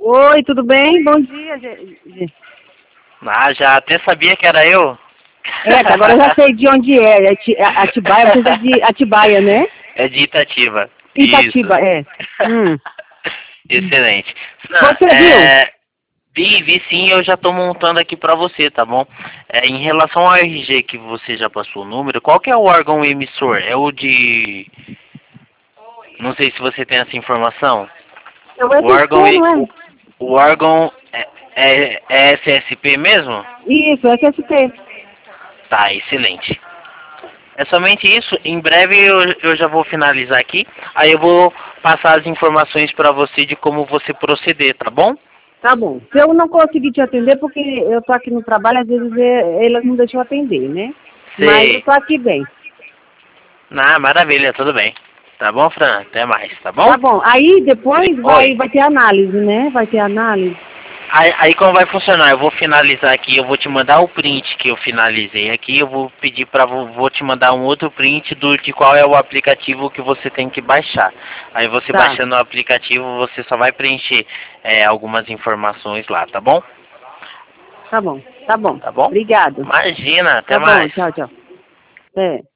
Oi, tudo bem? Bom dia, Ah, já até sabia que era eu. agora eu já sei de onde é. Atibaia, você é de Atibaia, né? É de Itatiba. Itatiba, Isso. é. Excelente. Você viu? Vi sim, eu já estou montando aqui para você, tá bom? Em relação ao RG que você já passou o número, qual que é o órgão emissor? É o de... Não sei se você tem essa informação. É o O órgão, SSP, não é? o órgão é SSP mesmo? Isso, SSP. Tá, excelente. É somente isso. Em breve eu já vou finalizar aqui. Aí eu vou passar as informações para você de como você proceder, tá bom? Tá bom. Se eu não conseguir te atender, porque eu tô aqui no trabalho, às vezes elas não deixam eu atender, né? Mas eu Sei. tô aqui bem. Ah, maravilha, tudo bem. Tá bom, Fran? Até mais, tá bom? Tá bom. Aí depois Oi. vai ter análise, né? Vai ter análise. Aí como vai funcionar? Eu vou finalizar aqui, eu vou te mandar o print que eu finalizei aqui, eu vou pedir para vou te mandar um outro print de qual é o aplicativo que você tem que baixar. Aí você Tá. baixando o aplicativo, você só vai preencher algumas informações lá, tá bom? Tá bom. Tá bom. Tá bom? Obrigado. Imagina, até Tá bom. mais. Tchau, tchau. É.